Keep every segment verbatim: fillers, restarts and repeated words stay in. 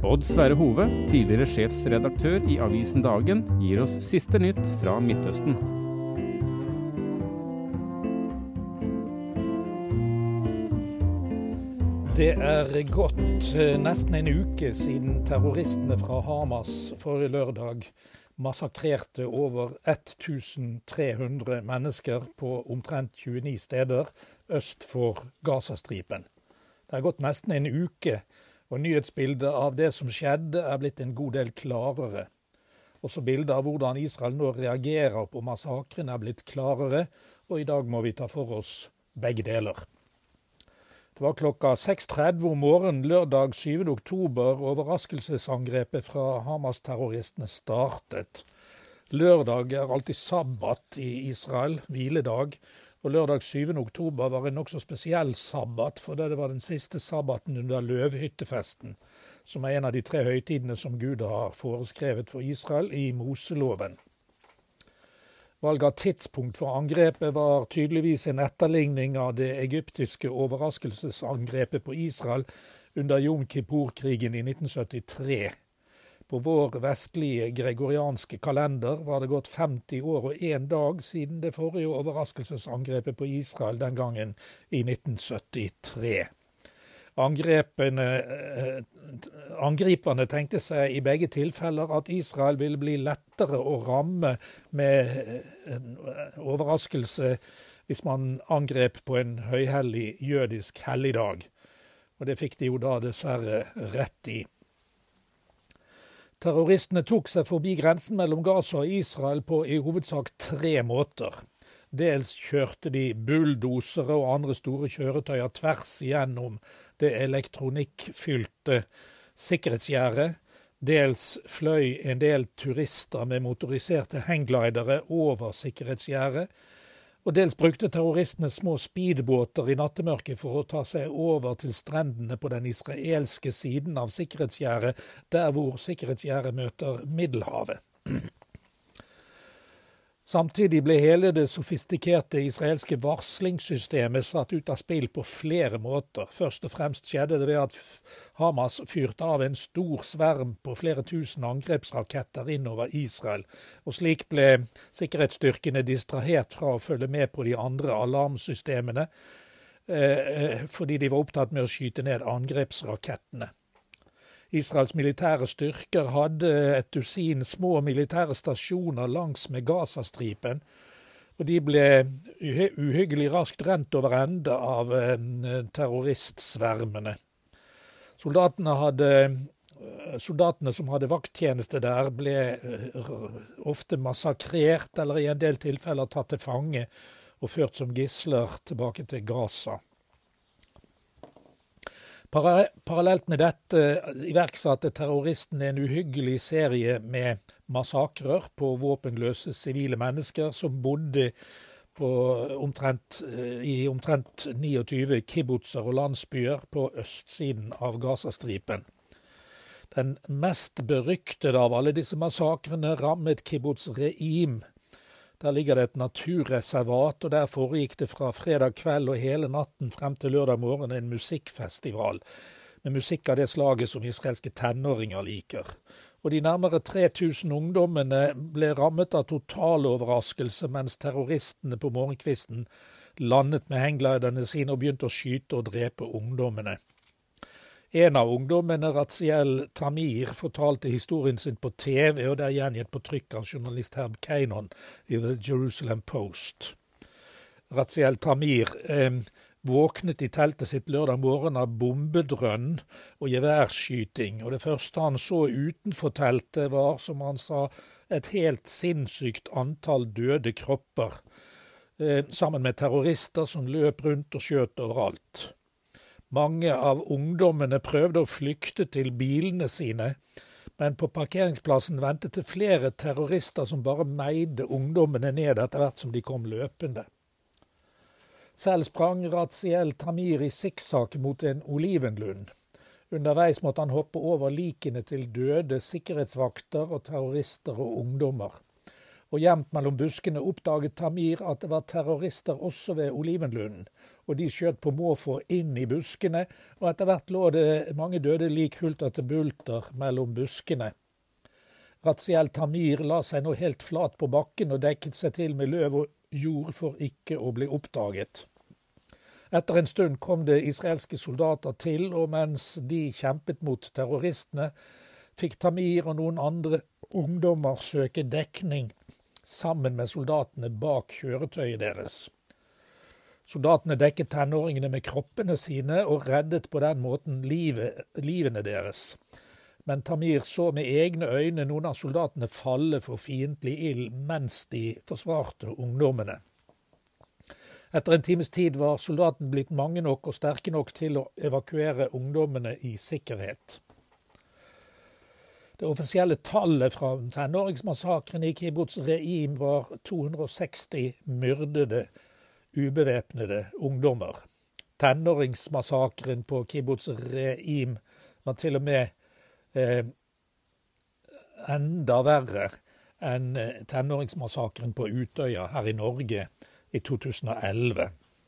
Odd Sverre Hove, tidligere sjefsredaktør i avisen Dagen, gir oss siste nytt fra Midtøsten. Det er gått nesten en uke siden terroristene fra Hamas forrige lørdag massakrerte over tusentre hundre mennesker på omtrent tjueni steder øst for Gazastripen. Det har gått nesten en uke, og nyhetsbildet av det som skjedde er blitt en god del klarere. Også bildet av hvordan Israel nå reagerer på massakren er blitt klarere, og i dag må vi ta for oss begge deler. Det var klokka seks tretti om morgenen lørdag syvende oktober overraskelsesangrepet fra Hamas-terroristene startet. Lørdag er alltid sabbat i Israel, hviledag, og lørdag syvende oktober var en nokså spesiell sabbat, for det var den siste sabbaten under løvhyttefesten, som er en av de tre høytidene som Gud har foreskrevet for Israel i Moseloven. Valget av tidspunkt for angrepet var tydeligvis en etterligning av det egyptiske overraskelsesangrepet på Israel under Yom Kippur-krigen i nitten syttitre. På vår vestlige gregorianske kalender var det gått femti år og en dag siden det forrige overraskelsesangrepet på Israel den gangen i nitten syttitre. Angrepene, angriperne tenkte seg i begge tilfeller at Israel ville bli lettere å ramme med en overraskelse hvis man angrep på en høyhellig jødisk helligdag. Og det fikk de jo da dessverre rett i. Terroristene tok seg forbi grensen mellom Gaza og Israel på i hovedsak tre måter. Dels kjørte de bulldosere og andre store kjøretøyer tvers igjennom det elektronikkfylte sikkerhetsgjerdet. Dels fløy en del turister med motoriserte hangglidere over sikkerhetsgjerdet. Og dels brukte terroristene små speedbåter i nattemørket for å ta seg over til strendene på den israelske siden av sikkerhetsgjerdet, der hvor sikkerhetsgjerdet møter Middelhavet. Samtidig ble hele det sofistikerte israelske varslingssystemet satt ut av spill på flere måter. Først og fremst skjedde det ved at Hamas fyrte av en stor sverm på flere tusen angrepsraketter innover Israel, og slik ble sikkerhetsstyrkene distrahert fra å følge med på de andre alarmsystemene, eh, fordi de var opptatt med å skyte ned angrepsrakettene. Israels militære styrker hadde et dusin små militære stasjoner langs med Gazastripen, og de ble uhyggelig raskt rent over ende av terroristsvermene. Soldatene, hadde, soldatene som hadde vakttjeneste der ble ofte massakrert, eller i en del tilfeller tatt til fange og ført som gisler tilbake til Gaza. Parallelt med dette iverksatte terroristene en uhyggelig serie med massakrer på våpenløse sivile mennesker som bodde på omtrent, i omtrent tjueni kibbutzer og landsbyer på østsiden av Gazastripen. Den mest beryktede av alle disse massakrene rammet kibbutz Re'im. Der ligger det et naturreservat, og der foregikk det fra fredag kveld og hele natten frem til lørdag morgen en musikkfestival, med musikk av det slaget som israelske tenåringer liker. Og de nærmere tre tusen ungdommene ble rammet av total overraskelse, mens terroristene på morgenkvisten landet med hanggliderne sine og begynte å skyte og drepe ungdommene. En av ungdommene, Raziel Tamir, fortalte historien sin på T V, og det er gjengitt på trykk av journalist Herb Keinon i The Jerusalem Post. Raziel Tamir eh, våknet i teltet sitt lørdag morgen av bombedrønn og geværskyting, og det første han så utenfor teltet var, som han sa, et helt sinnssykt antall døde kropper, eh, sammen med terrorister som løp rundt og skjøt overalt. Mange av ungdommene prøvde å flykte til bilene sine, men på parkeringsplassen ventet det flere terrorister som bare meide ungdommene ned etter hvert som de kom løpende. Selv sprang Raziel Tamir i sikksakk mot en olivenlund. Underveis måtte han hoppe over likene til døde sikkerhetsvakter og terrorister og ungdommer. Og gjemt mellom buskene oppdaget Tamir at det var terrorister også ved Olivenlunden. Og de skjøt på måfå inn i buskene, og etter hvert lå det mange døde lik hulter til bulter mellom buskene. Raziel Tamir la seg nå helt flat på bakken og dekket seg til med løv og jord for ikke å bli oppdaget. Etter en stund kom det israelske soldater til, og mens de kjempet mot terroristene, fikk Tamir og noen andre ungdommer søke dekning sammen med soldatene bak kjøretøyet deres. Soldatene dekket tenåringene med kroppene sine og reddet på den måten livet, livene deres. Men Tamir så med egne øyne noen av soldatene falle for fiendtlig ild mens de forsvarte ungdommene. Etter en times tid var soldatene blitt mange nok og sterke nok til å evakuere ungdommene i sikkerhet. Det offisielle tallet fra tenåringsmassakren i Kibbutz Re'im var to hundre og seksti myrdede, ubevæpnede ungdommer. Tenåringsmassakren på Kibbutz Re'im var til og med eh, enda verre enn tenåringsmassakren på Utøya her i Norge i to tusen og elleve.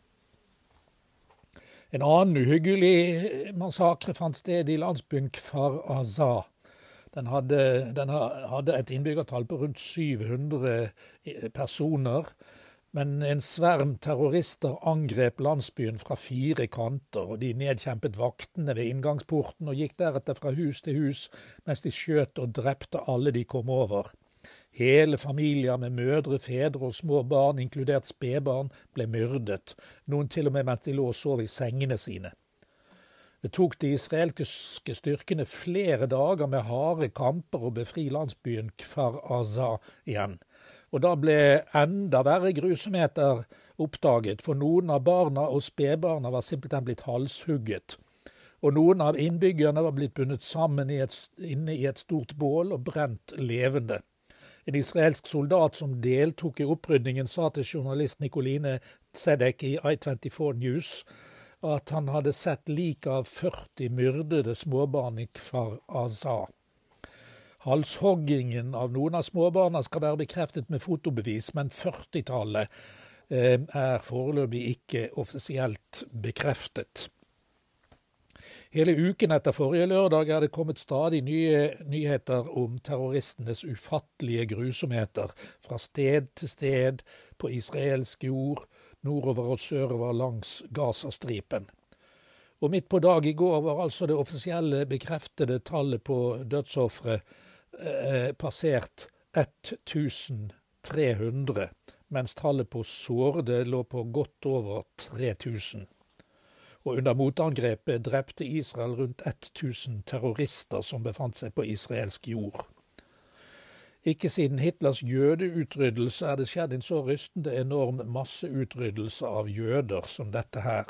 En annen uhyggelig massakre fant sted i landsbyen Kfar Aza. Den hadde, den hadde et innbyggertall på rundt syv hundre personer, men en sverm terrorister angrep landsbyen fra fire kanter, og de nedkjempet vaktene ved inngangsporten og gikk deretter fra hus til hus, mens de skjøt og drepte alle de kom over. Hele familier med mødre, fedre og små barn, inkludert spedbarn, ble myrdet, noen til og med mens de lå og sov i sengene sine. Det tok de israelske styrkene flere dager med harde kamper å befri landsbyen Kfar Aza igjen. Og da ble enda verre grusomheter oppdaget, for noen av barna og spedbarna var simpelthen blitt halshugget. Og noen av innbyggerne var blitt bundet sammen i et, inne i et stort bål og brent levende. En israelsk soldat som deltok i opprydningen sa til journalist Nikoline Tzedek i I tjuefire News at han hadde sett lik av førti myrdede småbarn i Kfar Aza. Halshoggingen av noen av småbarna skal være bekreftet med fotobevis, men førtitallet eh, er foreløpig ikke offisielt bekreftet. Hele uken etter forrige lørdag er det kommet stadig nye nyheter om terroristenes ufattelige grusomheter fra sted til sted på israelsk jord, nordover og sørover langs Gazastripen. Og midt på dag i går var altså det offisielle bekreftede tallet på dødsofre eh, passert tusen tre hundre, mens tallet på sårede lå på godt over tre tusen. Og under motangrepet drepte Israel rundt tusen terrorister som befant seg på israelsk jord. Ikke siden Hitlers jødeutryddelse er det skjedd en så rystende enorm masseutryddelse av jøder som dette her.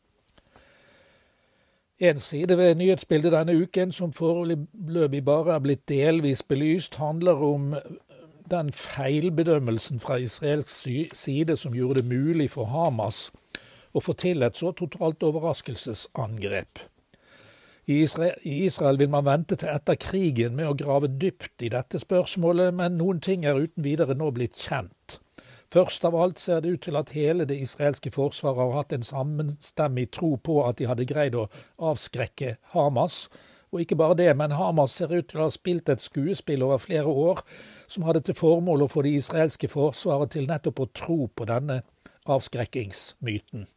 En side ved nyhetsbildet denne uken, som foreløpig bare er blitt delvis belyst, handler om den feilbedømmelsen fra israelsk side som gjorde det mulig for Hamas å få til et så totalt overraskelsesangrep. I Israel, I Israel vil man vente til etter krigen med å grave dypt i dette spørsmålet, men noen ting er uten videre nå blitt kjent. Først av alt ser det ut til at hele det israelske forsvaret har hatt en sammenstemmig tro på at de hadde greid å avskrekke Hamas. Og ikke bare det, men Hamas ser ut til å ha spilt et skuespill over flere år som hadde til formål å få det israelske forsvaret til nettopp å tro på denne avskrekkingsmyten.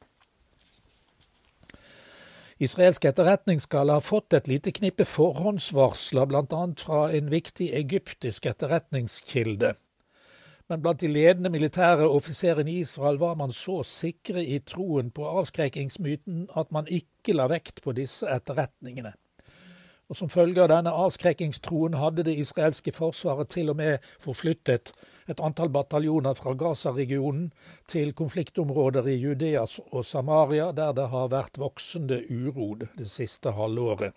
Israelske etterretning skal ha fått et lite knippe forhåndsvarsler, blant annet fra en viktig egyptisk etterretningskilde. Men blant de ledende militære offiserene i Israel var man så sikre i troen på avskrekkingsmyten at man ikke la vekt på disse etterretningene. Og som følge av denne avskrekkingstroen hadde det israelske forsvaret til og med forflyttet et antall bataljoner fra Gaza-regionen til konfliktområder i Judea og Samaria, der det har vært voksende uro det siste halvåret.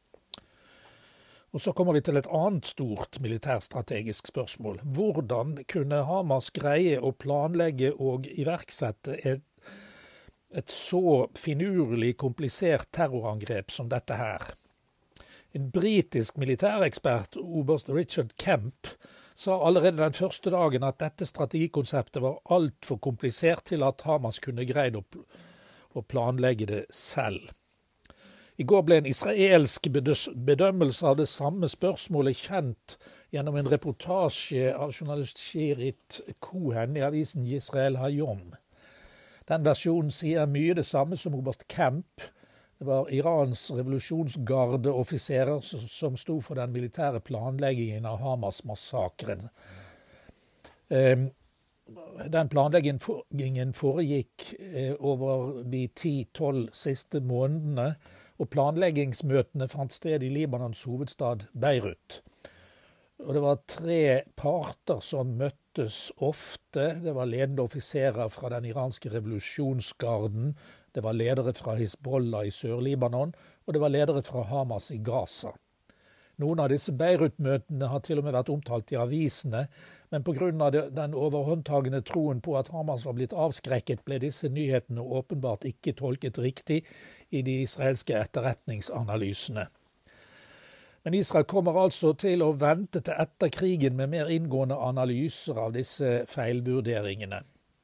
Og så kommer vi til et annet stort militærstrategisk spørsmål. Hvordan kunne Hamas greie å planlegge og iverksette et, et så finurlig komplisert terrorangrep som dette her? En britisk militærekspert, oberst Richard Kemp, sa allerede den første dagen at dette strategikonseptet var alt for komplisert til at Hamas kunne greid å, å planlegge det selv. I går ble en israelsk bedømmelse av det samme spørsmålet kjent gjennom en reportasje av journalist Shirit Cohen i avisen Yisrael Hayom. Den versjonen sier mye det samme som oberst Kemp. Det var Irans revolusjonsgardeoffiserer som sto for den militære planleggingen av Hamas-massakren. Den planleggingen foregikk over de ti tolv siste månedene, og planleggingsmøtene fant sted i Libanons hovedstad Beirut. Og det var tre parter som møttes ofte. Det var ledende offiserer fra den iranske revolusjonsgarden, det var ledere fra Hizbollah i Sør-Libanon, og det var ledere fra Hamas i Gaza. Noen av disse Beirut-møtene har til og med vært omtalt i avisene, men på grunn av den overhåndtagende troen på at Hamas var blitt avskrekket, ble disse nyhetene åpenbart ikke tolket riktig i de israelske etterretningsanalysene. Men Israel kommer altså til å vente til etter krigen med mer inngående analyser av disse feilvurderingene.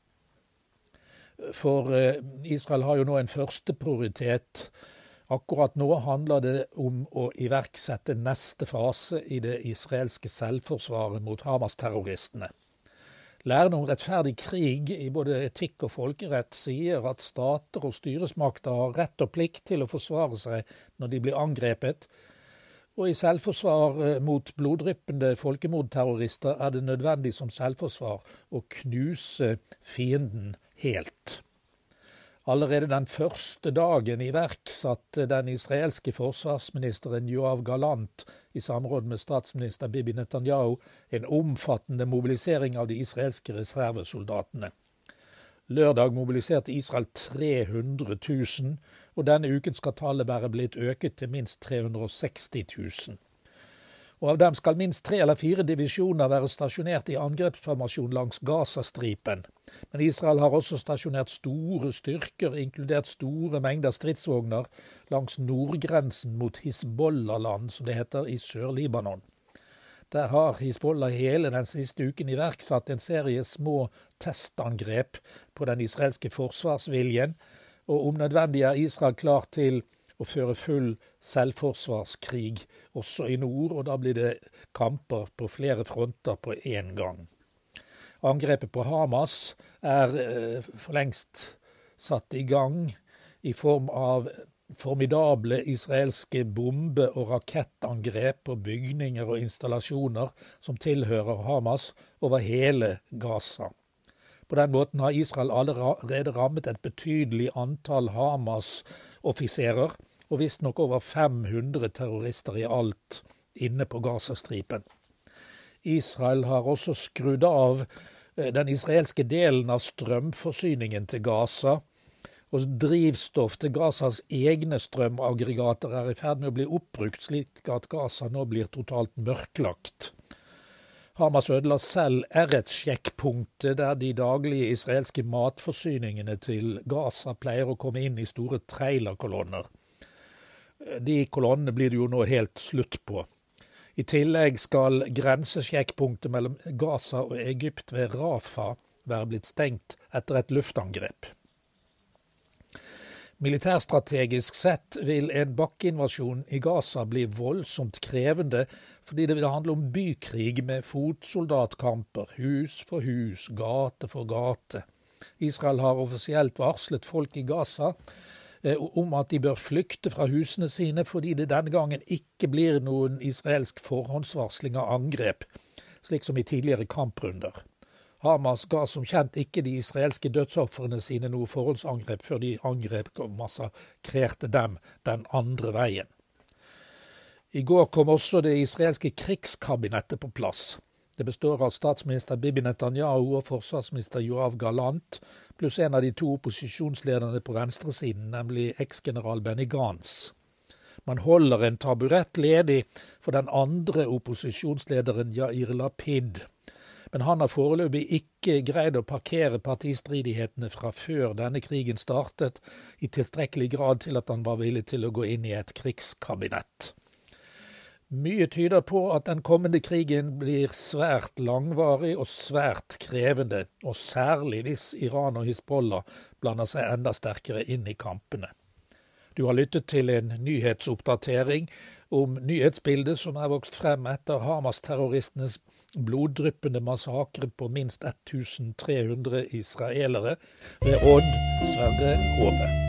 For Israel har jo nå en første prioritet. Akkurat nå handler det om å iverksette neste fase i det israelske selvforsvaret mot Hamas-terroristene. Læren om rettferdig krig i både etikk og folkerett sier at stater og styresmakter har rett og plikt til å forsvare seg når de blir angrepet, og i selvforsvar mot bloddryppende folkemordterrorister er det nødvendig som selvforsvar å knuse fienden helt. Allerede den første dagen iverksatte den israelske forsvarsministeren Yoav Gallant i samråd med statsminister Bibi Netanyahu en omfattende mobilisering av de israelske reservesoldatene. Lørdag mobiliserte Israel tre hundre tusen, og denne uken skal tallet være blitt øket til minst tre hundre og seksti tusen. Og av dem skal minst tre eller fire divisjoner være stasjonert i angrepsformasjon langs Gazastripen. Men Israel har også stasjonert store styrker, inkludert store mengder stridsvogner, langs nordgrensen mot Hizbollah-land, som det heter, i Sør-Libanon. Der har Hizbollah hele den siste uken iverksatt en serie små testangrep på den israelske forsvarsviljen, og om nødvendig er Israel klar til å føre full selvforsvarskrig også i nord, og da blir det kamper på flere fronter på en gang. Angrepet på Hamas er eh, for lengst satt i gang i form av formidable israelske bombe- og rakettangrep på bygninger og installasjoner som tilhører Hamas over hele Gaza. På den måten har Israel allerede rammet et betydelig antall Hamas-offiserer, og visstnok over fem hundre terrorister i alt inne på Gazastripen. Israel har også skrudd av den israelske delen av strømforsyningen til Gaza, og drivstoff til Gazas egne strømaggregater er i ferd med å bli oppbrukt, slik at Gaza nå blir totalt mørklagt. Hamas ødela selv Eretz-sjekkpunktet, der de daglige israelske matforsyningene til Gaza pleier å komme inn i store trailerkolonner. De kolonnene blir det jo nå helt slutt på. I tillegg skal grensesjekkpunktet mellom Gaza og Egypt ved Rafah være blitt stengt etter et luftangrep. Militærstrategisk sett vil en bakkeinvasjon i Gaza bli voldsomt krevende, fordi det vil handle om bykrig med fotsoldatkamper, hus for hus, gate for gate. Israel har offisielt varslet folk i Gaza eh, om at de bør flykte fra husene sine, fordi det denne gangen ikke blir noen israelsk forhåndsvarsling av angrep, slik som i tidligere kamprunder. Hamas ga som kjent ikke de israelske dødsoffrene sine noe forholdsangrep før de angrep og massakrerte dem den andre veien. I går kom også det israelske krigskabinettet på plass. Det består av statsminister Bibi Netanyahu og forsvarsminister Yoav Gallant, pluss en av de to opposisjonslederne på venstresiden, nemlig eksgeneral Benny Gantz. Man holder en taburett ledig for den andre opposisjonslederen Yair Lapid. Men han har foreløpig ikke greid å parkere partistridighetene fra før denne krigen startet, i tilstrekkelig grad til at han var villig til å gå inn i et krigskabinett. Mye tyder på at den kommende krigen blir svært langvarig og svært krevende, og særlig hvis Iran og Hizbollah blander seg enda sterkere inn i kampene. Du har lyttet til en nyhetsoppdatering om nyhetsbildet som er vokst frem etter Hamas-terroristenes bloddryppende massakre på minst tusen tre hundre israelere ved Odd Sverre Hove.